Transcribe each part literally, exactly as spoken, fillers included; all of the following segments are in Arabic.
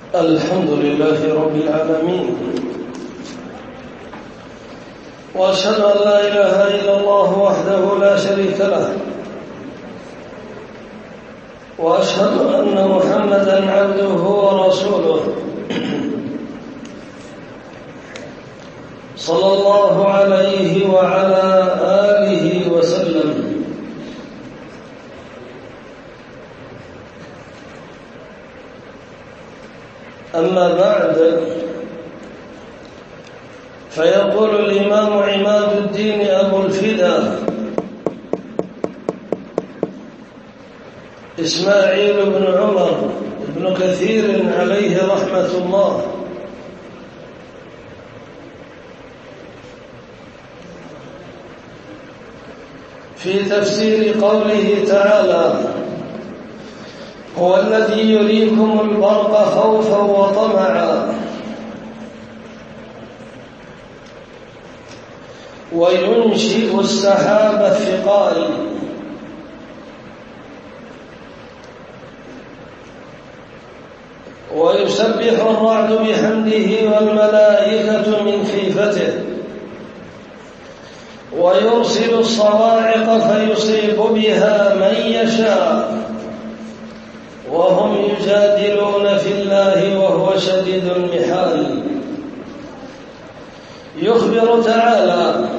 الحمد لله رب العالمين، وأشهد أن لا إله إلا الله وحده لا شريك له، وأشهد أن محمدًا عبده ورسوله صلى الله عليه وعلى آله وسلم. أما بعد، فيقول الإمام عماد الدين أبو الفدا إسماعيل بن عمر بن كثير عليه رحمة الله: في تفسير قوله تعالى: هو الذي يريكم البرق خوفا وطمعا وينشئ السحاب الثقال ويسبح الرعد بحمده والملائكة من خيفته ويرسل الصواعق فيصيب بها من يشاء وهم يجادلون في الله وهو شديد المحال. يخبر تعالى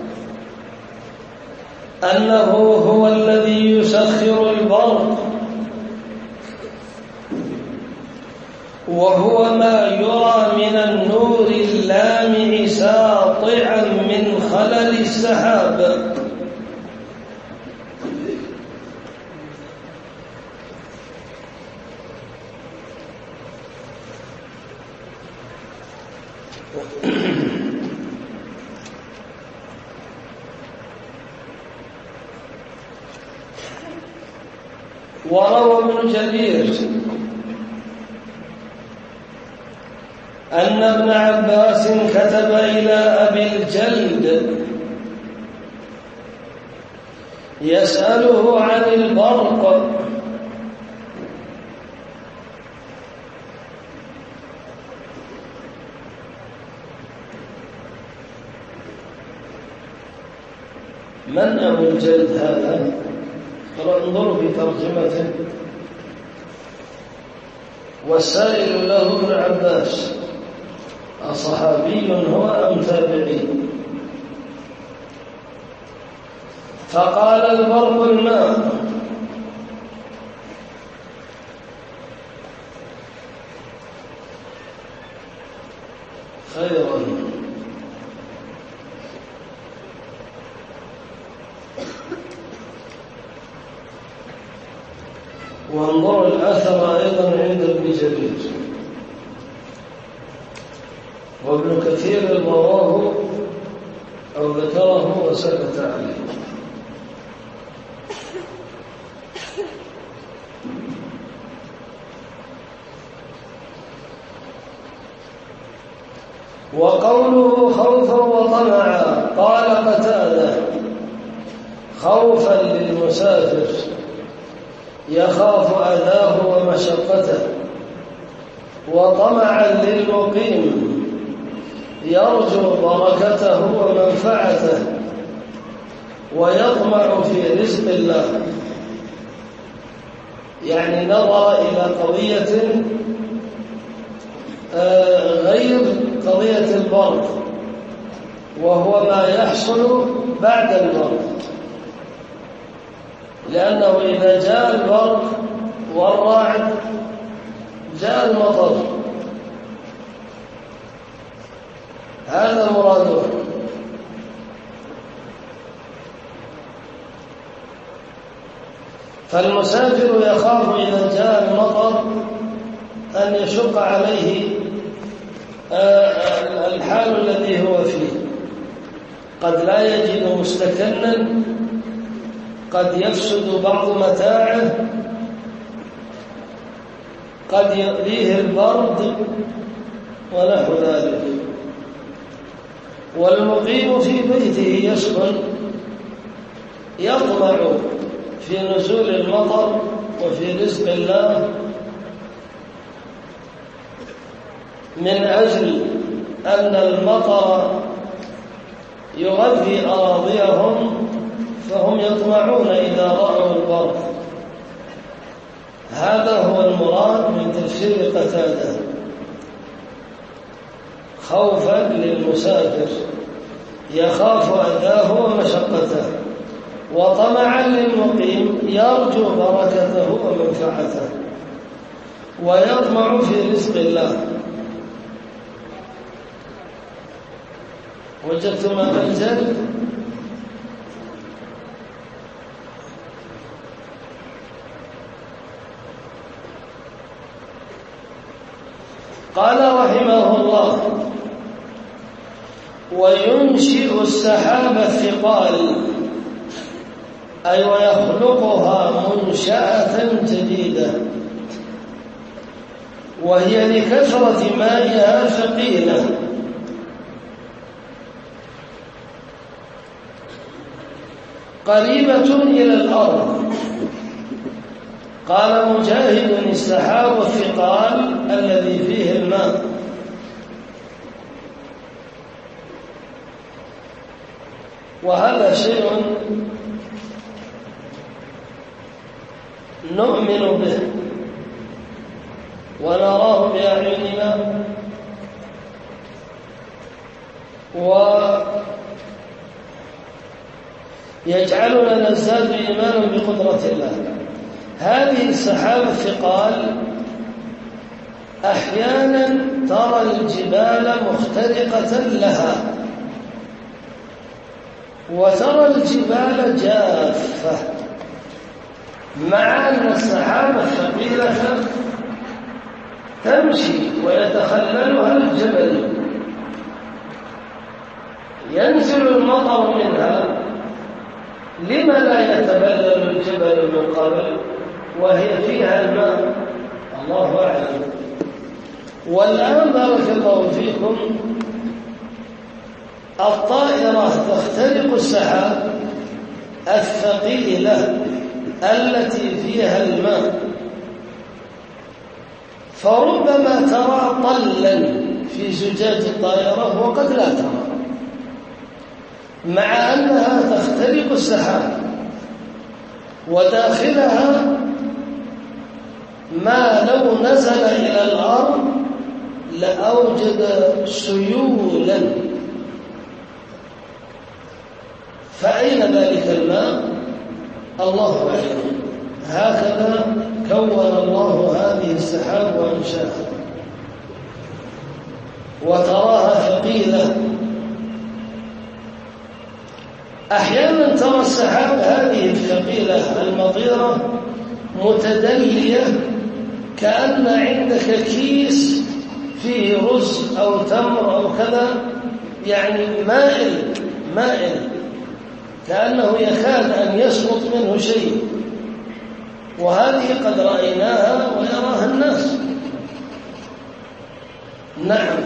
أنه هو الذي يسخر البرق، وهو ما يرى من النور اللامع ساطعا من خلل السحاب، وروى ابن جرير أن ابن عباس كتب إلى أبي الجلد يسأله عن البرق، من أبو الجلد هذا؟ انظروا في ترجمته. والسائل له ابن عباس، أصحابي هو أم تابعي؟ فقال: البرق الماء. خيرا. وانظر الأثر أيضا عند ابن جرير، وابن كثير رواه أو ذكره وسكت عليه. وقوله خوفا وطمعا، قال قتادة: خوفا للمسافر يخاف أذاه ومشقته، وطمعا للمقيم يرجو بركته ومنفعته ويطمع في رزق الله. يعني نظر إلى قضية غير قضية البرق، وهو ما يحصل بعد البرق، لأنه إذا جاء البرق والرعد جاء المطر، هذا مراده. فالمسافر يخاف إذا جاء المطر أن يشق عليه الحال الذي هو فيه، قد لا يجد مستكنا، قد يفسد بعض متاعه، قد يؤذيه البرد ونحو ذلك. والمقيم في بيته يسكن يطمع في نزول المطر وفي رزق الله من أجل أن المطر يغذي أراضيهم فهم يطمعون إذا رأوا البرد. هذا هو المراد من تفسير قتادة، خوفا للمسافر يخاف أذاه ومشقته، وطمعا للمقيم يرجو بركته ومنفعته ويطمع في رزق الله. وجدتم هذا الجلد؟ قال رحمه الله: وينشئ السحاب الثقال، أي ويخلقها منشأة جديدة، وهي لكثرة مائها ثقيلة، قريبة إلى الأرض. قال مجاهد: السحاب الثقال الذي فيه الماء. وهذا شيء نؤمن به ونراه بأعيننا، ويجعلنا نزداد إيمانا بقدرة الله. هذه السحاب الثقال أحيانا ترى الجبال مخترقة لها، وترى الجبال جافة، مع أن السحاب الثقيلة تمشي ويتخللها الجبل، ينزل المطر منها. لما لا يتبلل الجبل من قبل وهي فيها الماء؟ الله أعلم. والآن بارك الله فيكم، الطائرة تخترق السحاب الثقيلة التي فيها الماء، فربما ترى طلا في زجاج الطائرة وقد لا ترى، مع أنها تخترق السحاب، وداخلها ما لو نزل إلى الأرض لأوجد سيولا. فأين ذلك الماء؟ الله أعلم. هكذا كون الله هذه السحاب وأنشاها، وتراها ثقيلة. أحيانا ترى السحاب هذه الثقيلة المطيرة متدلية، كأن عندك كيس فيه رز أو تمر أو كذا، يعني مائل مائل، كأنه يكاد أن يسقط منه شيء. وهذه قد رأيناها ويراها الناس. نعم،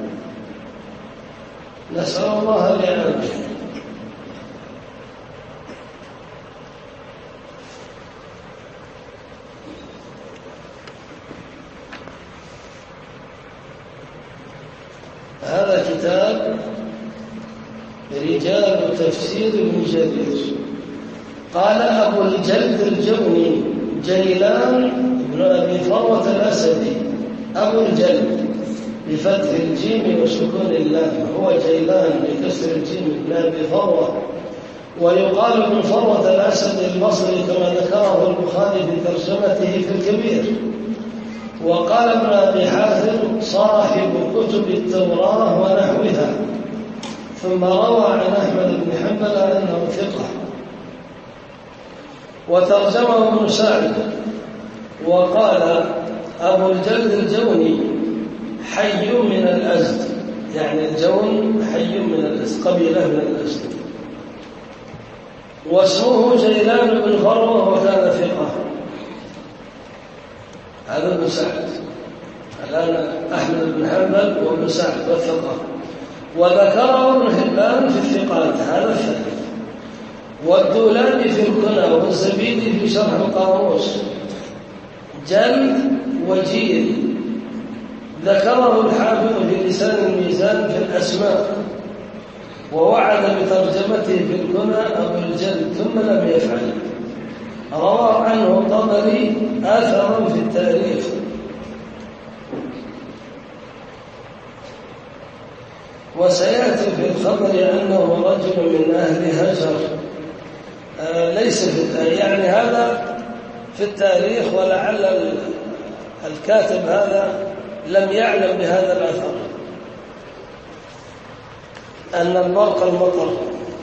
نسأل الله العافية. هذا كتاب رجال تفسير ابن جرير. قال أبو الجلد الجوني جيلان بن أبي فروة الأسدي. أبو الجلد بفتح الجيم وسكون اللام، هو جيلان بكسر الجيم بن أبي فروة، ويقال ابن فروة الأسدي البصري كما ذكره البخاري في ترجمته في الكبير. وقال ابن أبي حاتم صاحب كتب التوراة ونحوها، ثم روى عن أحمد بن حنبل أنه ثقة. وترجمه ابن سعد وقال أبو الجلد الجوني حي من الأزد، يعني الجون حي من الأزد، قبيلة من الأزد، واسمه جيلان بن فروة وكان ثقة. هذا ابن سعد، الآن أحمد بن حنبل وابن سعد والثقة. وذكره ابن حبان في الثقات، هذا الثالث. والدولاني في الكنى، والزبيدي في شرح القاموس. جلد وجيل ذكره الحافظ في لسان الميزان في الأسماء، ووعد بترجمته في الكنى أبو الجلد ثم لم يفعل. روى عنه الطبري أثرا في التاريخ. وسيأتي في الخبر أنه رجل من أهل هجر، آه ليس في التاريخ، يعني هذا في التاريخ، ولعل الكاتب هذا لم يعلم بهذا الأثر أن البرق المطر.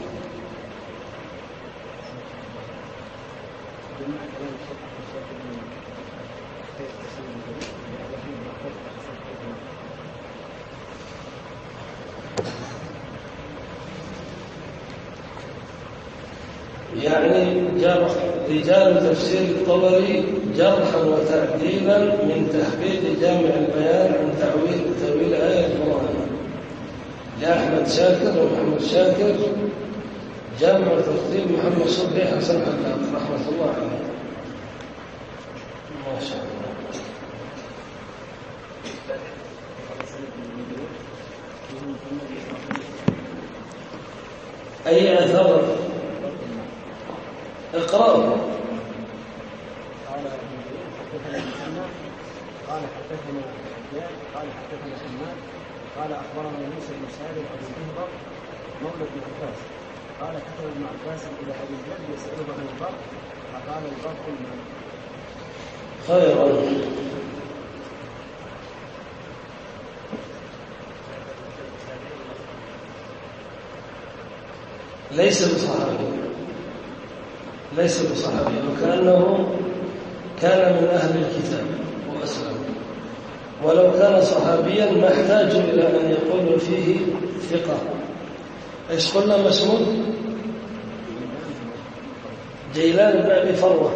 يعني جرح رجال تفسير الطبري جرحا وتعديلا من تحقيق جامع البيان عن تأويل تأويل آية القرآن لأحمد شاكر ومحمد شاكر، جامع ترتيب محمد صبحي حسن حلال رحمة الله عليه. ما شاء الله. أي أثر اقرأ. قال قال حدثنا زياد قال حدثنا حماد قال اخبرنا موسى بن سالم ابو الجهبر مولى بن عباس قال كتب ابن عباس الى ابي الجلد يساله عن البر فقال البر الماء. خيرا. ليس بصحابي، ليس بصحابي، وكأنه كان من أهل الكتاب وأسلم، ولو كان صحابيا ما احتاجوا إلى أن يقولوا فيه ثقة. إيش قلنا مسمود؟ جيلان بن أبي فروة.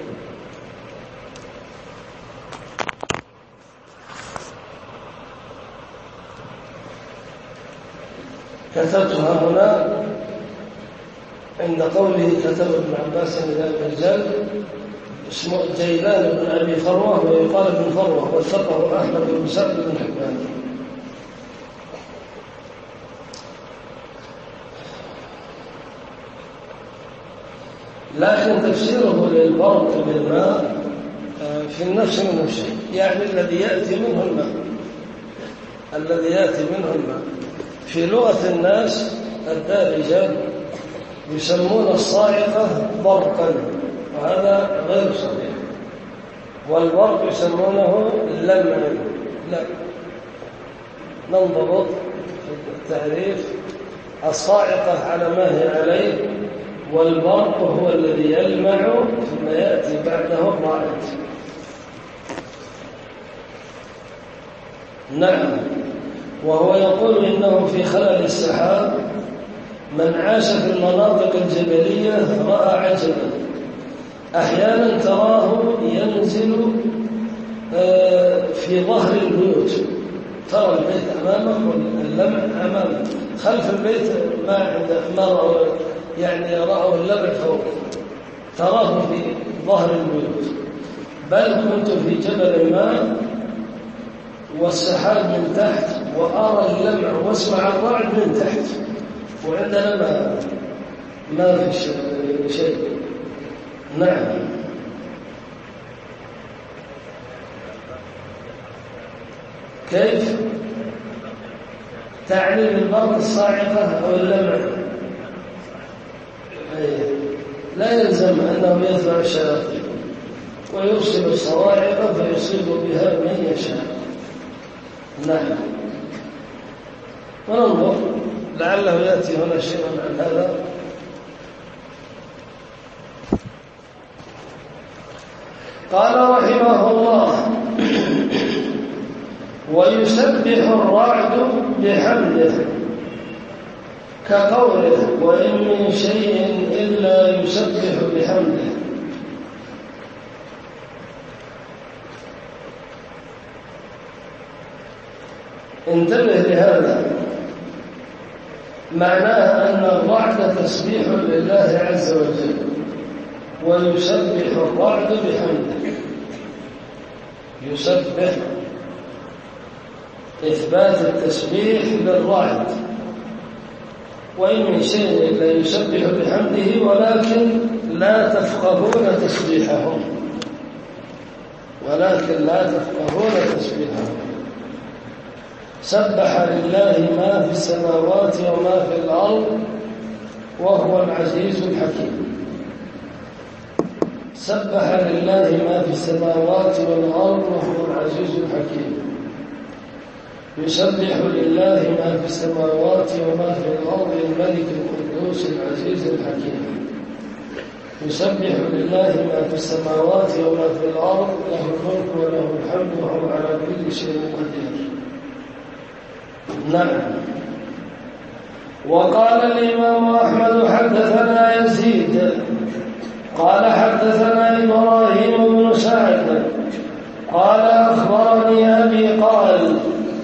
كتبتها هنا عند قوله كتب ابن عباس إلى الرجال، اسمه جيلان بن أبي فروة ويقال ابن فروة، وثقه أحمد بن سعد بن حبان. لكن تفسيره للبرق بالماء في النفس منه شيء، يعني الذي يأتي منه الماء، الذي يأتي منه الماء. في لغة الناس الدارجة يسمون الصاعقة برقا، وهذا غير صحيح. والبرق يسمونه لمعا. لا، ننضبط في التعريف. الصاعقة على ما هي عليه، والبرق هو الذي يلمع ثم يأتي بعده الرعد. نعم. وهو يقول إنه في خلل السحاب من عاش في المناطق الجبلية رأى عجبا، أحيانا تراه ينزل في ظهر البيوت، ترى البيت أمامك واللمع أمامك، خلف البيت ما عنده ما رأوا، يعني رأوا اللمع فوق، تراه في ظهر البيوت. بل كنت في جبل ما والسحاب من تحت وأرى اللمع واسمع الرعد من تحت، وعندنا ما ما في شيء. نعم. كيف تعني بالبرق الصاعقة أو اللمع؟ لا يلزم أنه يتبع الشياطين ويرسل الصواعق فيصيب بها من يشاء. نعم. وننظر لعله يأتي هنا شيء عن هذا. قال رحمه الله: ويسبح الرعد بحمده كقوله: وإن من شيء إلا يسبح بحمده. انتبه لهذا، معناه أن الرعد تسبيح لله عز وجل، ويسبح الرعد بحمده. يسبح إثبات التسبيح بالرعد، وإن من شيء لا يسبح بحمده ولكن لا تفقهون تسبيحهم ولكن لا تفقهون تسبيحهم. سبح لله ما في السماوات وما في الأرض وهو العزيز الحكيم. سبح لله ما في السماوات والأرض وهو العزيز الحكيم. يسبح لله ما في السماوات وما في الأرض الملك القدوس العزيز الحكيم. يسبح لله ما في السماوات وما في الأرض له الملك وله الحمد وهو على كل شيء قدير. نعم. وقال الإمام أحمد حدثنا يزيد قال حدثنا إبراهيم بن سعد قال أخبرني أبي قال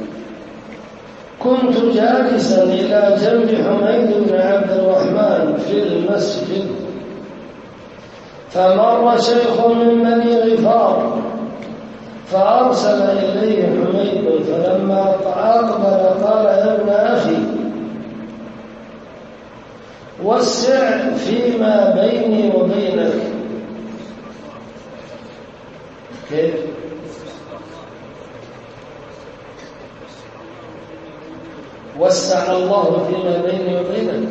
كنت جالسا إلى جنب حميد بن عبد الرحمن في المسجد، فمر شيخ من بني غفار فأرسل إليه حميد، فلما أقبل قال يا ابن أخي وسع فيما بيني وبينك. كيف؟ وسع الله فيما بيني وبينك.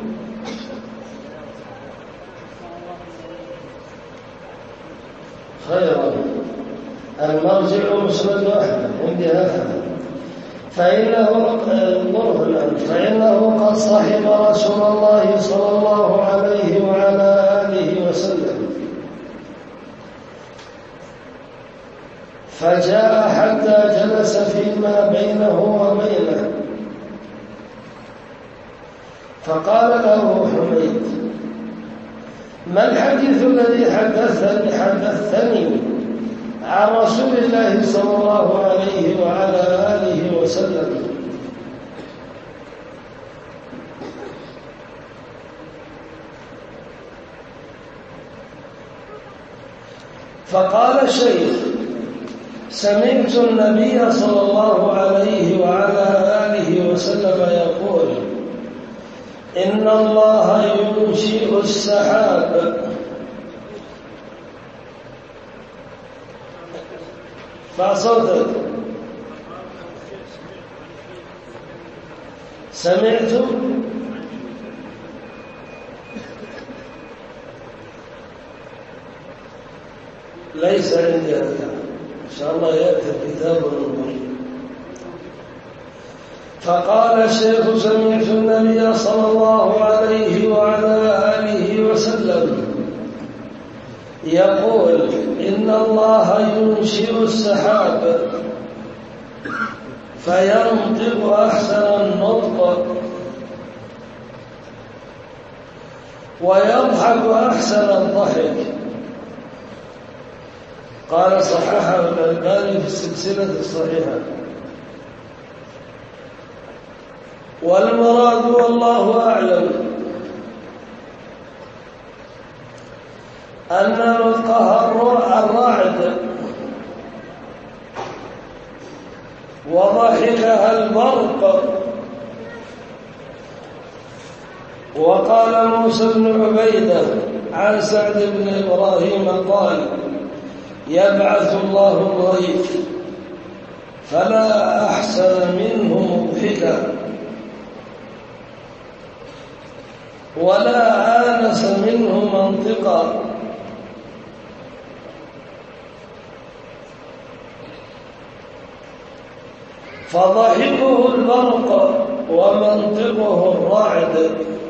خيرا. المرجع مسند أحمد عندي هكذا، فإنه فإنه قد صحب رسول الله صلى الله عليه وعلى آله وسلم، فجاء حتى جلس فيما بينه وبينه، فقال له حميد ما الحديث الذي حدثني, حدثني عن رسول الله صلى الله عليه وعلى آله وسلم؟ فقال الشيخ سمعت النبي صلى الله عليه وعلى آله وسلم يقول إن الله ينشئ السحاب فصدق. سمعت ليس عندي هذا، إن شاء الله يأتي الكتاب وننظر. فقال الشيخ سمعت النبي صلى الله عليه وعلى آله وسلم يقول إن الله ينشئ السحاب فينطق أحسن النطق ويضحك أحسن الضحك. قال صححه الألباني في السلسلة الصحيحة. والمراد والله أعلم أن نطقها الرعد وضحكها البرق. وقال موسى بن عبيدة عن سعد بن إبراهيم قال يبعث الله الضيف فلا أحسن منه مضحكا ولا آنس منه منطقا. فضحكه البرق ومنطقه الرعد.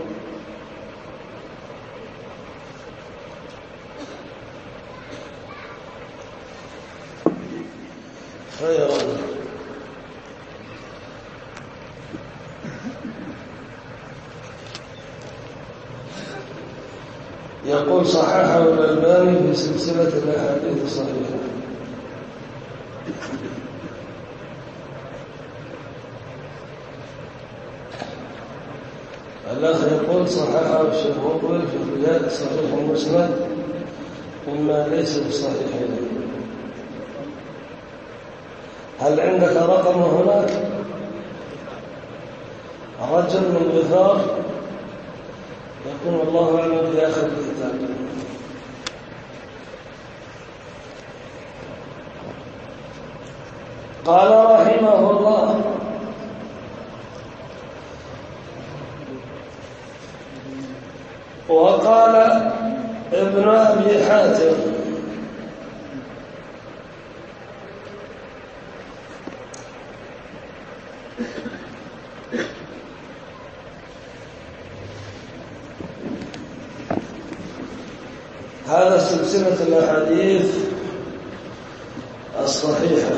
خيرا. يقول صححه الألباني في سلسلة الأحاديث الصحيحة. الأخ يقول صححه الشيخ مقبل في بداية صحيح المسند مما ليس بصحيح. هل عندك رقم هناك؟ رجل من غفار يكون والله أعلم في آخر الكتاب. قال رحمه الله: وقال ابن أبي حاتم: هذا سلسلة الأحاديث الصحيحة.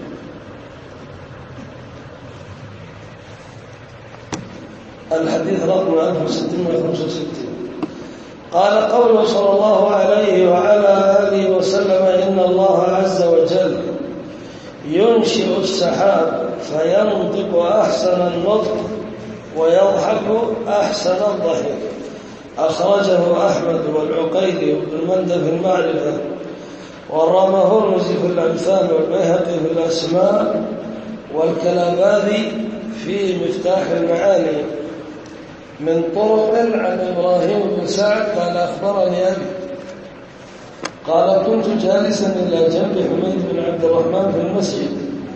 الحديث رقم ألف وستمائة وخمسة وستين. قال قوله صلى الله عليه وعلى آله وسلم: إن الله عز وجل ينشئ السحاب فينطق أحسن النطق ويضحك أحسن الضحك. أخرجه أحمد والعقيلي وابن المندى في المعرفة، والرامهرمزي في الأمثال، والبيهقي في الأسماء، والكلاباذي في مفتاح المعاني من طرق عن إبراهيم بن سعد قال: أخبرني أبي قال: كنت جالسا إلى جنب حميد بن عبد الرحمن في المسجد،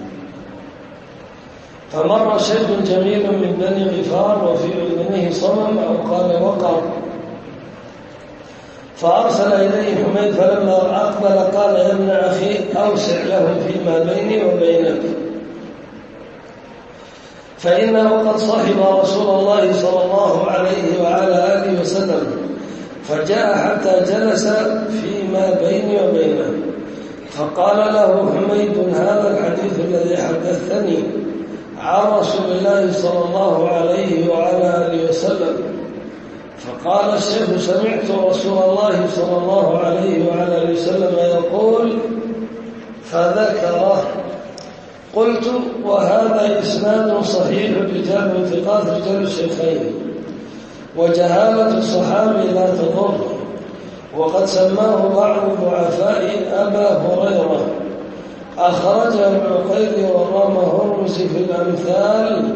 فمر شيخ جميل من بني غفار وفي أذنه صمم أو قال وقر، فأرسل إليه حميد، فلما أقبل قال: يا ابن أخي أوسع له فيما بيني وبينك، فإنه قد صحب رسول الله صلى الله عليه وعلى آله وسلم، فجاء حتى جلس فيما بيني وبينه، فقال له حميد: هذا الحديث الذي حدثني عن رسول الله صلى الله عليه وعلى آله وسلم. فقال الشيخ: سمعت رسول الله صلى الله عليه وعلى آله وسلم يقول، فذكره. قلت: وهذا إسناد صحيح، رجال وثقات رجال الشيخين، وجهالة الصحابي لا تضر، وقد سماه بعض الضعفاء أبا هريرة. أخرجه العقيلي والرامهرمزي في الأمثال.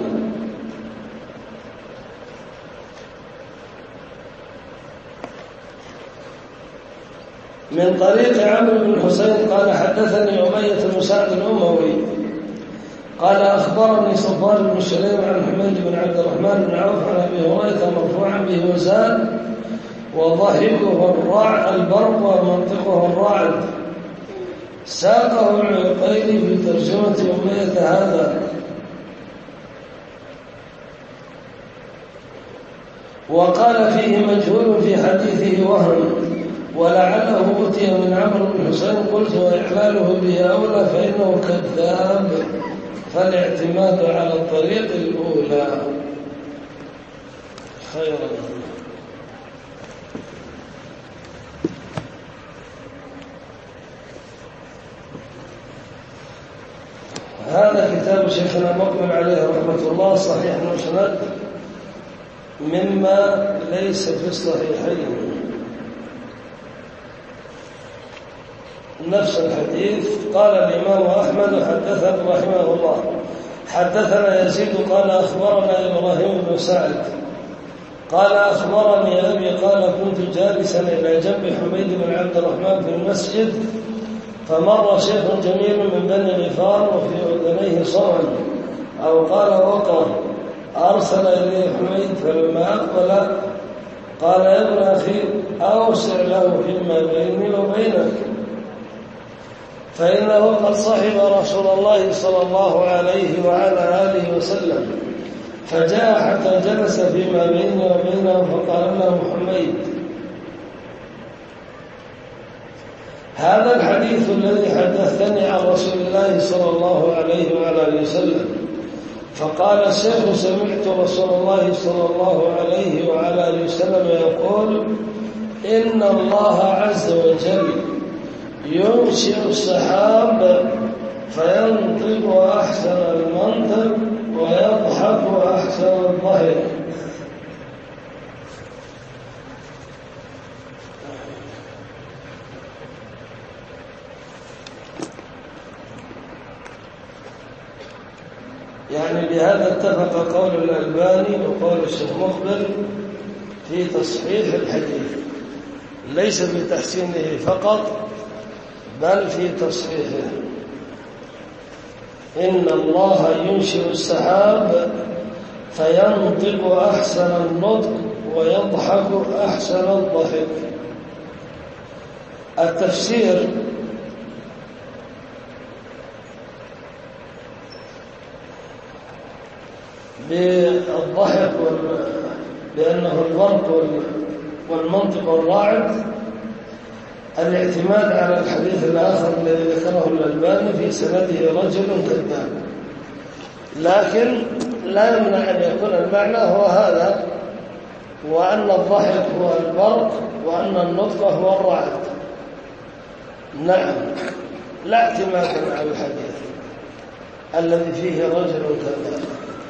من طريق عمرو بن الحسين قال: حدثني أمية بن سعد الأموي قال: أخبرني صفوان بن سليم عن حميد بن عبد الرحمن بن عوف عن أبي هريرة مرفوعا به وزاد: وضحكه الرع البرق ومنطقه الرعد. ساقه العقيلي في ترجمة أمية هذا. وقال فيه مجهول في حديثه وهم، ولعله أتي من عمرو بن حسين. قلت: وإحلاله به أولى، فإنه كذاب، فالاعتماد على الطريق الأولى خيرا. هذا كتاب شيخنا مقبل عليه رحمة الله، صحيح مسند، مما ليس في الصحيحين. نفس الحديث. قال الإمام أحمد حدثنا رحمه الله: حدثنا يزيد قال: أخبرنا إبراهيم بن سعد قال: أخبرني أبي قال: كنت جالسا إلى جنب حميد بن عبد الرحمن في المسجد، فمر شيخ جميل من بني غفار وفي أذنيه صمم أو قال وقر، أرسل إليه حميد، فلما أقبل قال: يا ابن أخي أوسع له فيما بيني وبينك، فإنه قد صحب رسول الله صلى الله عليه وعلى آله وسلم، فجاء حتى جلس فيما بيني وبينه، فقال له حميد: هذا الحديث الذي حدثني عن رسول الله صلى الله عليه وعلى آله وسلم. فقال الشيخ: سمعت رسول الله صلى الله عليه وعلى آله وسلم يقول: إن الله عز وجل ينشئ السحاب فينطق أحسن المنطق ويضحك أحسن الضحك. يعني بهذا اتفق قول الألباني وقول الشيخ مقبل في تصحيح الحديث، ليس في تحسينه فقط بل في تصحيحه. إن الله ينشئ السحاب فينطق أحسن النطق ويضحك أحسن الضحك. التفسير بالضحك بأنه البرق والمنطق والراعد الاعتماد على الحديث الآخر الذي ذكره الألباني في سنده رجل كذاب، لكن لا يمنع أن يكون المعنى هو هذا، وأن الضحك هو البرق وأن النطق هو الرعد. نعم، لا اعتماد على الحديث الذي فيه رجل كذاب.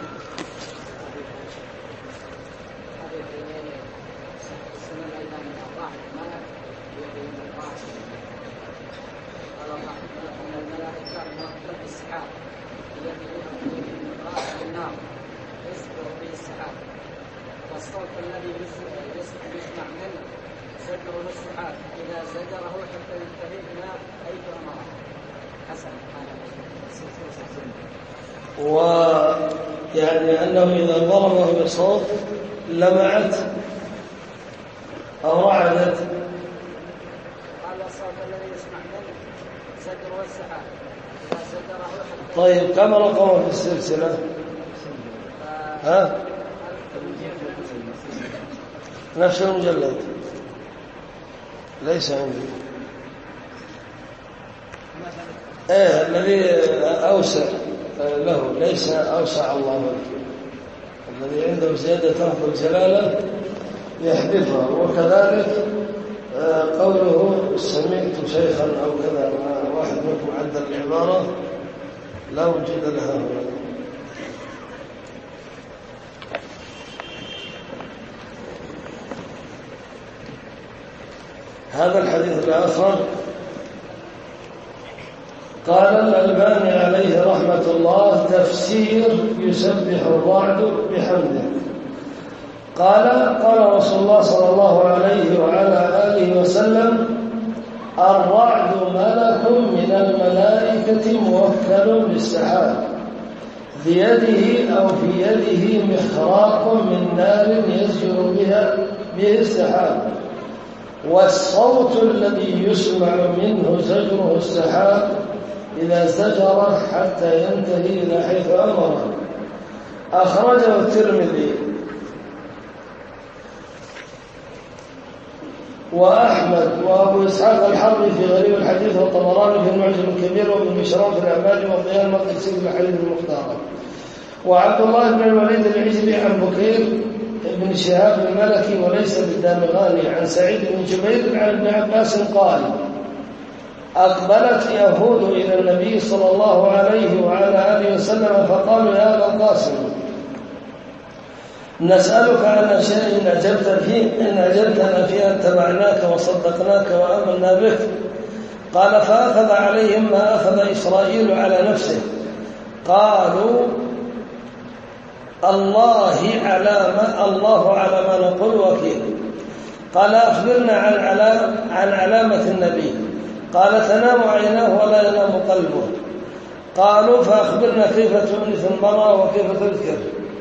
والصوت الذي يسمع منه زجره السحاب إذا زجره حتى ينتهي إلى حيث أمره. حسن. ويعني أنه إذا ضربه بصوت لمعت أو رعدت. قال الصوت الذي يسمع منه زجره السحاب إذا زجره حتى. طيب كم رقمه في السلسلة؟ ها؟ نفس المجلد ليس عندي. ايه الذي اوسع له ليس اوسع الله له. الذي عنده زياده تنقل جلاله يحذفها. وكذلك قوله سمعت شيخا او كذا، واحد منكم عدل العباره لا وجود لها هنا. هذا الحديث الآخر قال الألباني عليه رحمة الله تفسير يسبح الرعد بحمده. قال قال رسول الله صلى الله عليه وعلى آله وسلم الرعد ملك من الملائكة موكل بالسحاب بيده أو في يده مخراق من نار يزجر بها به السحاب، والصوت الذي يسمع منه زجره السحاب إذا زجر حتى ينتهي إلى حيث أمره. أخرجه الترمذي وأحمد وأبو إسحاق الحربي في غريب الحديث والطبراني في المعجم الكبير وابن مشران في الأعمال وضياء المقدسي في الحديث المختار. وعبد الله بن الوليد العجلي عن بكير ابن شهاب الملكي وليس بالدامغاني عن سعيد بن جبير عن ابن عباس قال أقبلت يهود إلى النبي صلى الله عليه وعلى آله وسلم فقالوا يا أبا القاسم نسألك عن شيء إن أجبت فيه إن أجبتنا فيه اتبعناك وصدقناك وآمنا بك. قال فأخذ عليهم ما أخذ إسرائيل على نفسه. قالوا الله على ما الله على ما نقول وكيل. قال أخبرنا عن علام عن علامة النبي. قال تنام عيناه ولا ينام قلبه. قالوا فأخبرنا كيف تؤنس المرأة وكيف تذكر.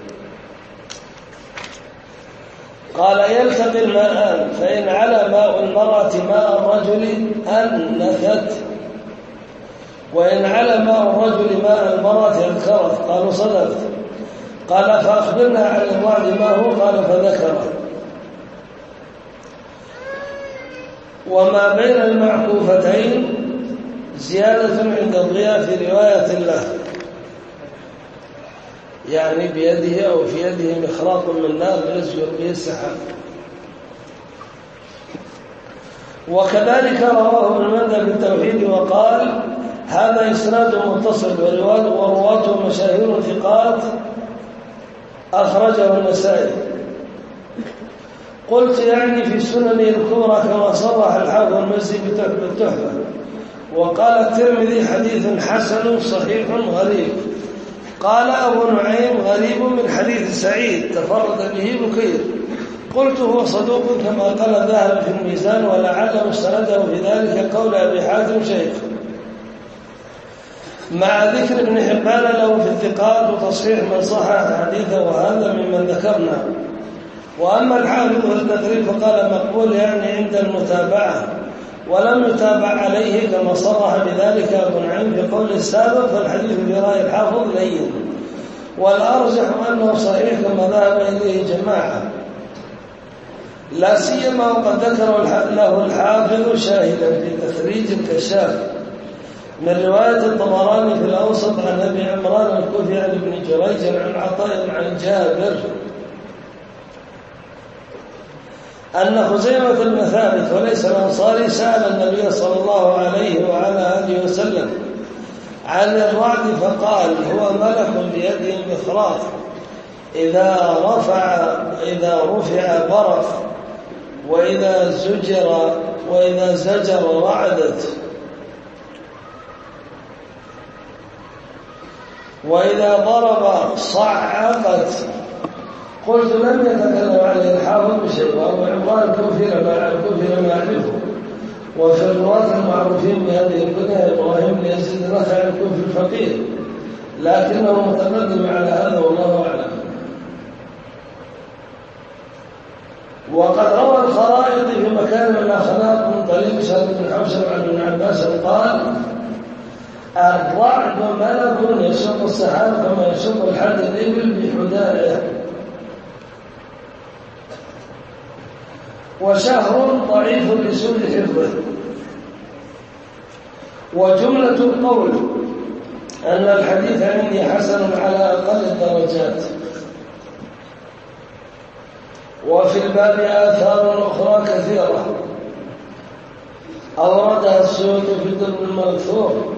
قال يلتقي الماءان فإن على ماء المرأة ماء الرجل أنثت وإن على ماء الرجل ماء المرأة أذكرت. قالوا صدقت. قال فأخبرنا عن الرعد ما هو. قال فذكره. وما بين المعكوفتين زيادة عند الضياء في رواية الله، يعني بيده أو في يده مخراق من نار يزجر به السحاب. وكذلك رواه ابن مندى بالتوحيد وقال هذا إسناد متصل ورواته مشاهير ثقات أخرجه النسائي. قلت يعني في سنن الكبرى كما صرح الحافظ المزي بالتحفة. وقال الترمذي حديث حسن صحيح غريب. قال أبو نعيم غريب من حديث سعيد تفرد به بكير. قلت هو صدوق كما قال الذهبي في الميزان، ولعل مستنده في ذلك قول أبي حاتم شيخ، مع ذكر ابن حبان له في الثقات وتصحيح من صحح حديثه، وهذا ممن ذكرنا. وأما الحافظ في التقريب فقال مقبول يعني عند المتابعة، ولم يتابع عليه كما صرح بذلك أبو نعيم في قول السابق، فالحديث برأي الحافظ لين، والأرجح أنه صحيح كما ذهب إليه جماعة، لا سيما وقد ذكر له الحافظ شاهدا في تخريج الكشاف من رواية الطبراني في الأوسط عن أبي عمران الكوفي عن ابن جريج عن عطاء عن جابر أن خزيمة بن ثابت وليس الأنصاري سأل النبي صلى الله عليه وعلى آله وسلم عن الرعد فقال هو ملك بيده المخراط إذا رفع إذا رفع برق وإذا زجر وإذا زجر رعدت وإذا ضرب صعقت. قلت لم يتكلم عليه الحافظ بشيء، وأبو عمران الكوفي لم يعرفه، وفي الرواة المعروفين بهذه الكنية إبراهيم بن يزيد النخعي الكوفي الفقيه، لكنه متقدم على هذا والله أعلم. وقد روى الخرائط في مكان من الأخلاق من طريق سعد بن حوشب عن ابن عباس قال الرعد ملك يشق السحاب كما يشق الحد الإبل بحدائه، وشهر ضعيف لسوء حفظه. وجملة القول أن الحديث عندي حسن على أقل الدرجات. وفي الباب آثار أخرى كثيرة أوردها السيوطي في الدر المنثور،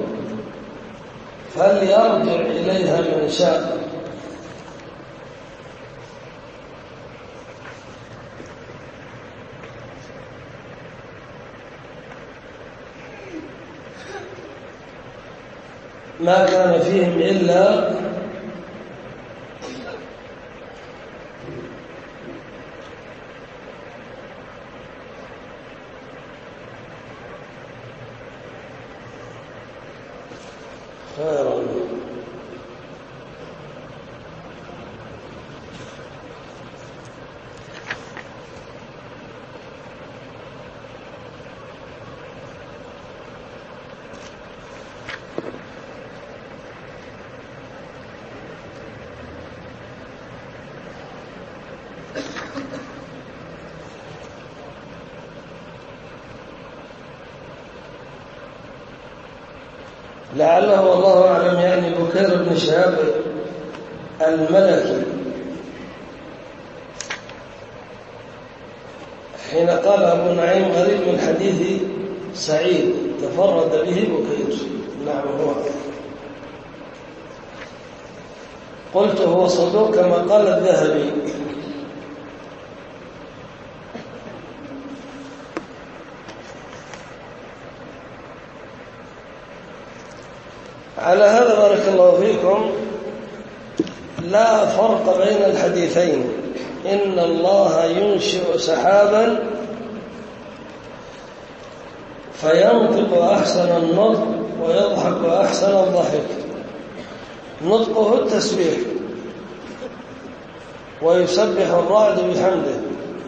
فليرجع إليها من شاء. ما كان فيهم إلا خيرا. لعله والله أعلم يعني بكير بن شهاب الملكي حين قال أبو نعيم غريب من حديث سعيد تفرد به بكير. نعم هو. قلت هو صدوق كما قال الذهبي. على هذا بارك الله فيكم لا فرق بين الحديثين، إن الله ينشئ سحابا فينطق أحسن النطق ويضحك أحسن الضحك. نطقه التسبيح، ويسبح الرعد بحمده.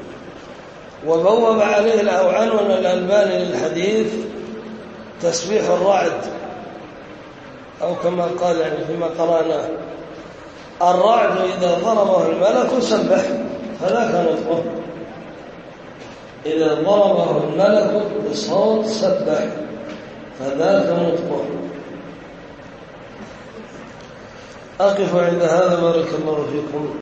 وبوب عليه الأوعنون الألباني للحديث تسبيح الرعد، أو كما قال يعني فيما قرأناه الرعد إذا ضربه الملك سبح، فذاك نطقه. إذا ضربه الملك بصوت سبح، فذاك نطقه. أقف عند هذا بارك الله فيكم.